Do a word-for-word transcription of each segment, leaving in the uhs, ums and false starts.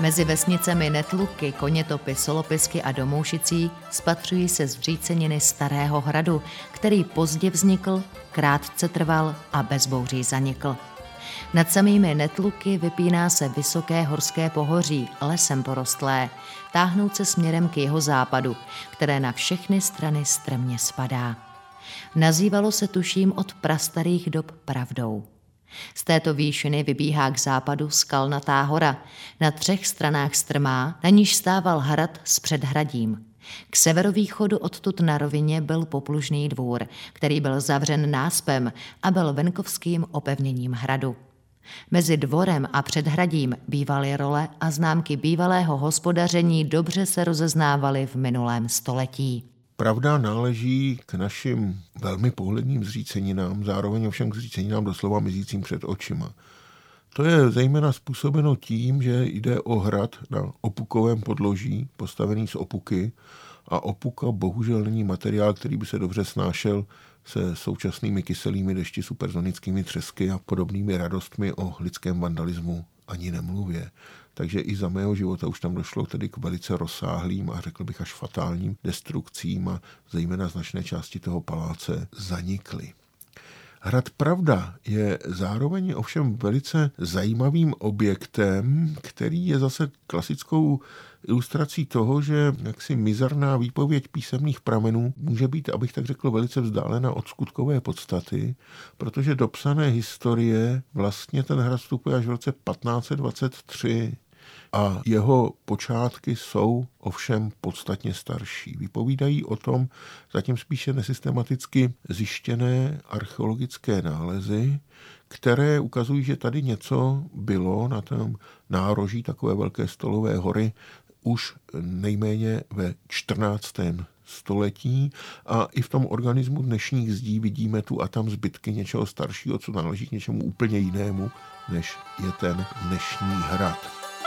Mezi vesnicemi Netluky, Konětopy, Solopisky a Domoušicí spatřují se zříceniny Starého hradu, který pozdě vznikl, krátce trval a bez bouří zanikl. Nad samými Netluky vypíná se vysoké horské pohoří, lesem porostlé, táhnout se směrem k jihozápadu, které na všechny strany strmě spadá. Nazývalo se tuším od prastarých dob Pravdou. Z této výšiny vybíhá k západu skalnatá hora, na třech stranách strmá, na níž stával hrad s předhradím. K severovýchodu odtud na rovině byl poplužný dvůr, který byl zavřen náspem a byl venkovským opevněním hradu. Mezi dvorem a předhradím bývaly role a známky bývalého hospodaření dobře se rozeznávaly v minulém století. Pravda náleží k našim velmi pohledným zříceninám, zároveň ovšem k zříceninám doslova mizícím před očima. To je zejména způsobeno tím, že jde o hrad na opukovém podloží, postavený z opuky, a opuka bohužel není materiál, který by se dobře snášel se současnými kyselými dešti, supersonickými třesky a podobnými radostmi, o lidském vandalismu ani nemluvě. Takže i za mého života už tam došlo tedy k velice rozsáhlým a řekl bych až fatálním destrukcím a zejména značné části toho paláce zanikly. Hrad Pravda je zároveň ovšem velice zajímavým objektem, který je zase klasickou ilustrací toho, že jaksi mizerná výpověď písemných pramenů může být, abych tak řekl, velice vzdálena od skutkové podstaty, protože do psané historie vlastně ten hrad vstupuje až v roce patnáct set dvacet tři a jeho počátky jsou ovšem podstatně starší. Vypovídají o tom zatím spíše nesystematicky zjištěné archeologické nálezy, které ukazují, že tady něco bylo na tom nároží takové velké stolové hory už nejméně ve čtrnáctém století a i v tom organismu dnešních zdí vidíme tu a tam zbytky něčeho staršího, co náleží k něčemu úplně jinému, než je ten dnešní hrad.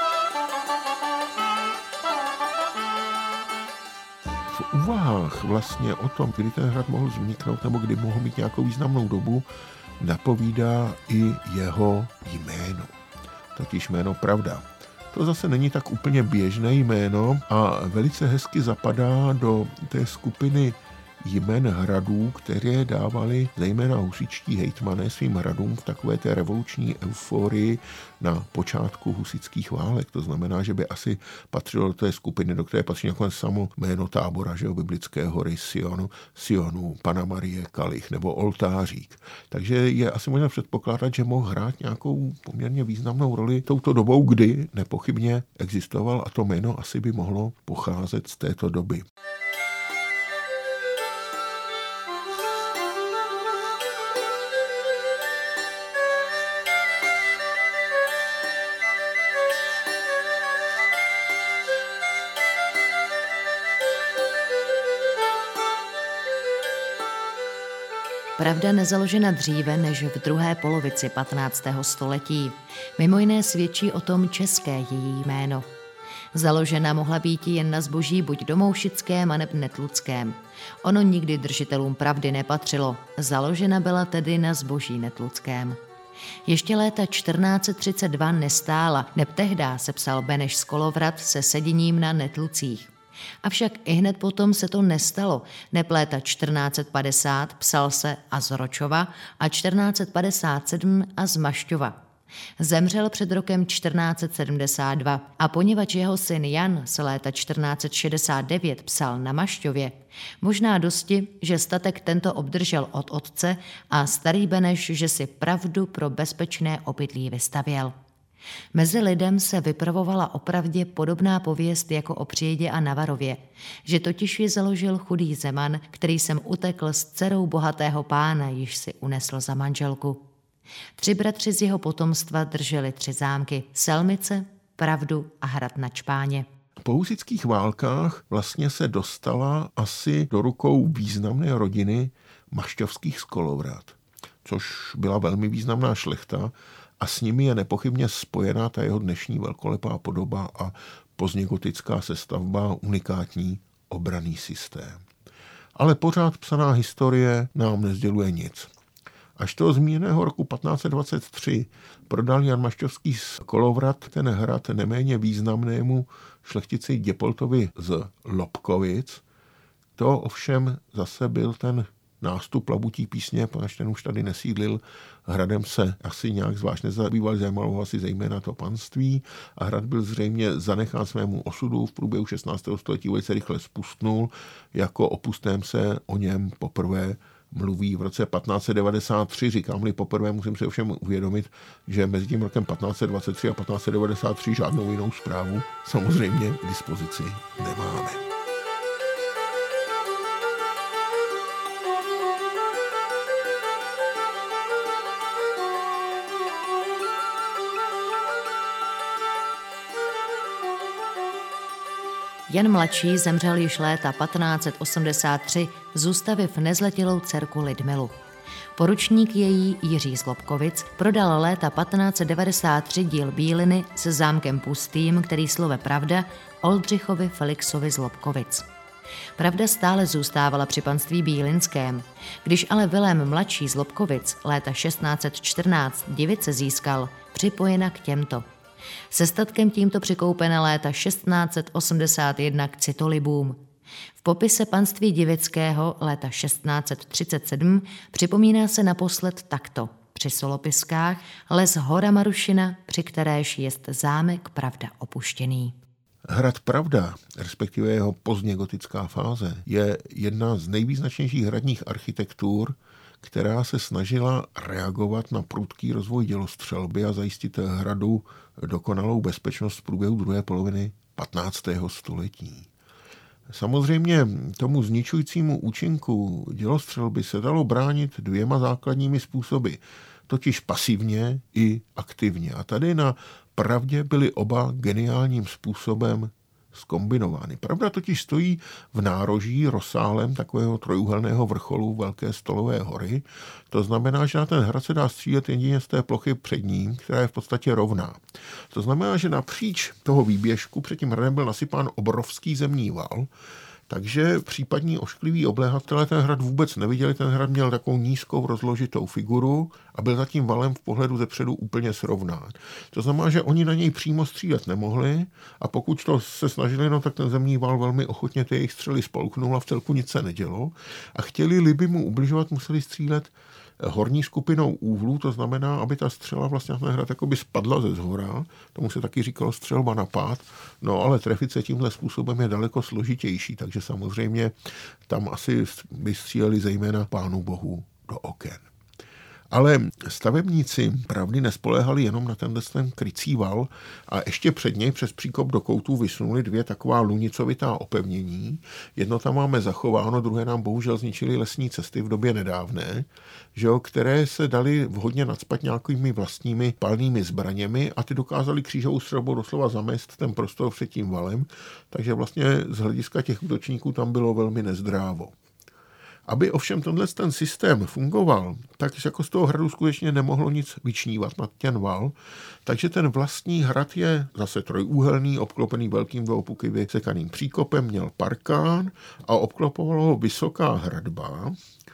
V úvahách vlastně o tom, kdy ten hrad mohl vzniknout nebo kdy mohl mít nějakou významnou dobu, napovídá i jeho jméno, totiž jméno Pravda. To zase není tak úplně běžné jméno a velice hezky zapadá do té skupiny jmen hradů, které dávali zejména husitští hejtmané svým hradům v takové té revoluční euforii na počátku husitských válek. To znamená, že by asi patřilo do té skupiny, do které patří nakonec samo jméno tábora, že jo, biblické hory Sionu, Sionu, Panna Marie, Kalich nebo Oltářík. Takže je asi možné předpokládat, že mohl hrát nějakou poměrně významnou roli touto dobou, kdy nepochybně existoval a to jméno asi by mohlo pocházet z této doby. Pravda nezaložena dříve než v druhé polovici patnáctého století. Mimo jiné svědčí o tom české její jméno. Založena mohla být jen na zboží buď domoušickém, aneb netluckém. Ono nikdy držitelům Pravdy nepatřilo. Založena byla tedy na zboží netluckém. Ještě léta čtrnáct set třicet dva nestála, neb tehdá se psal Beneš z Kolovrat se seděním na Netlucích. Avšak ihned potom se to nestalo, neb léta čtrnáct set padesát psal se a z Ročova a čtrnáct set padesát sedm a z Mašťova. Zemřel před rokem čtrnáct set sedmdesát dva a poněvadž jeho syn Jan se léta čtrnáct set šedesát devět psal na Mašťově, možná dosti, že statek tento obdržel od otce a starý Beneš, že si Pravdu pro bezpečné obydlí vystavěl. Mezi lidem se vypravovala opravdě podobná pověst jako o Přijedě a Navarově, že totiž ji založil chudý Zeman, který sem utekl s dcerou bohatého pána, již si unesl za manželku. Tři bratři z jeho potomstva drželi tři zámky, Selmice, Pravdu a hrad na Čpáně. Po husitských válkách vlastně se dostala asi do rukou významné rodiny Mašťovských z Kolovrat, což byla velmi významná šlechta, a s nimi je nepochybně spojená ta jeho dnešní velkolepá podoba a pozdně gotická sestavba, unikátní obranný systém. Ale pořád psaná historie nám nesděluje nic. Až toho zmíněného roku patnáct set dvacet tři prodal Jan Mašťovský z Kolovrat ten hrad neméně významnému šlechtici Děpoltovi z Lobkovic. To ovšem zase byl ten nástup Labutí písně, protože ten už tady nesídlil. Hradem se asi nějak zvlášť nezabýval, zajímalo ho asi zejména to panství a hrad byl zřejmě zanechán svému osudu. V průběhu šestnáctého století velice rychle spustnul. Jako o pustém se o něm poprvé mluví v roce patnáct set devadesát tři. Říkám-li poprvé, musím si ovšem uvědomit, že mezi tím rokem patnáct set dvacet tři a patnáct set devadesát tři žádnou jinou zprávu samozřejmě k dispozici nemáme. Jan Mladší zemřel již léta patnáct set osmdesát tři, zůstavив nezletilou dcerku Lidmilu. Poručník její Jiří z Lobkovic prodal léta patnáct set devadesát tři díl Bíliny se zámkem pustým, který slove Pravda, Oldřichovi Felixovi z Lobkovic. Pravda stále zůstávala při panství bílinském. Když ale Vilém Mladší z Lobkovic léta šestnáct set čtrnáct Divice získal, připojena k těmto. Se statkem tímto přikoupena léta šestnáct set osmdesát jedna k Citolibům. V popise panství divického léta šestnáct set třicet sedm připomíná se naposled takto. Při Solopiskách les Hora Marušina, při kteréž jest zámek Pravda opuštěný. Hrad Pravda, respektive jeho pozdně gotická fáze, je jedna z nejvýznačnějších hradních architektur, která se snažila reagovat na prudký rozvoj dělostřelby a zajistit hradu dokonalou bezpečnost v průběhu druhé poloviny patnáctého století. Samozřejmě tomu zničujícímu účinku dělostřelby se dalo bránit dvěma základními způsoby, totiž pasivně i aktivně. A tady na Pravdě byly oba geniálním způsobem zkombinovány. Pravda totiž stojí v nároží rozsáhlém takového trojúhelného vrcholu Velké Stolové hory. To znamená, že na ten hrad se dá střílet jedině z té plochy před ním, která je v podstatě rovná. To znamená, že napříč toho výběžku před tím hradem byl nasypán obrovský zemní val, takže případní oškliví obléhatelé ten hrad vůbec neviděli. Ten hrad měl takovou nízkou rozložitou figuru a byl za tím valem v pohledu zepředu úplně srovnán. To znamená, že oni na něj přímo střílet nemohli a pokud to se snažili, no, tak ten zemní val velmi ochotně ty jejich střely spolknul a v celku nic se nedělo. A chtěli-li by mu ubližovat, museli střílet horní skupinou úhlů, to znamená, aby ta střela vlastně na ten hrad jakoby spadla ze zhora, tomu se taky říkalo střelba na pád, no ale trefit se tímhle způsobem je daleko složitější, takže samozřejmě tam asi by stříleli zejména Pánu Bohu do oken. Ale stavebníci Pravdy nespoléhali jenom na tenhle ten krycí val a ještě před něj přes příkop do koutů vysunuli dvě taková lunicovitá opevnění. Jedno tam máme zachováno, druhé nám bohužel zničily lesní cesty v době nedávné, že jo, které se dali vhodně nacpat nějakými vlastními palnými zbraněmi a ty dokázali křížovou střelbou doslova zamést ten prostor před tím valem, takže vlastně z hlediska těch útočníků tam bylo velmi nezdrávo. Aby ovšem tenhle ten systém fungoval, tak jako z toho hradu skutečně nemohlo nic vyčnívat nad ten val, takže ten vlastní hrad je zase trojúhelný, obklopený velkým dvoupuky vysekaným příkopem, měl parkán a obklopovala ho vysoká hradba,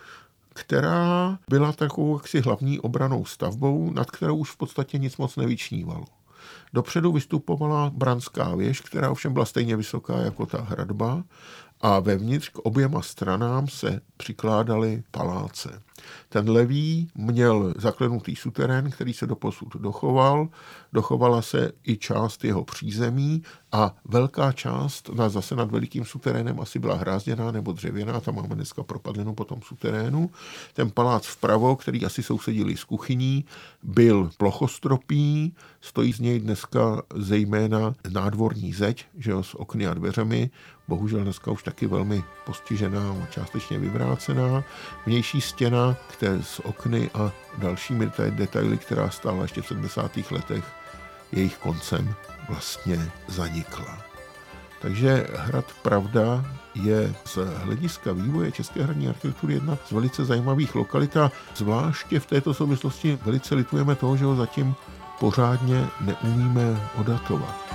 která byla takovou jaksi hlavní obranou stavbou, nad kterou už v podstatě nic moc nevyčnívalo. Dopředu vystupovala branská věž, která ovšem byla stejně vysoká jako ta hradba a vevnitř k oběma stranám se přikládaly paláce. Ten levý měl zaklenutý suterén, který se doposud dochoval, dochovala se i část jeho přízemí a velká část zase nad velikým suterénem asi byla hrázděná nebo dřevěná, tam máme dneska propadlinu po tom suterénu. Ten palác vpravo, který asi sousedili s kuchyní, byl plochostropý, stojí z něj dneska zejména nádvorní zeď, že jo, s okny a dveřemi, bohužel dneska už taky velmi postižená a částečně vyvrácená. Vnější stěna, které s okny a dalšími detaily, která stála ještě v sedmdesátých letech, jejich koncem vlastně zanikla. Takže hrad Pravda je z hlediska vývoje české hradní architektury jedna z velice zajímavých lokalit a zvláště v této souvislosti velice litujeme toho, že ho zatím pořádně neumíme odatovat.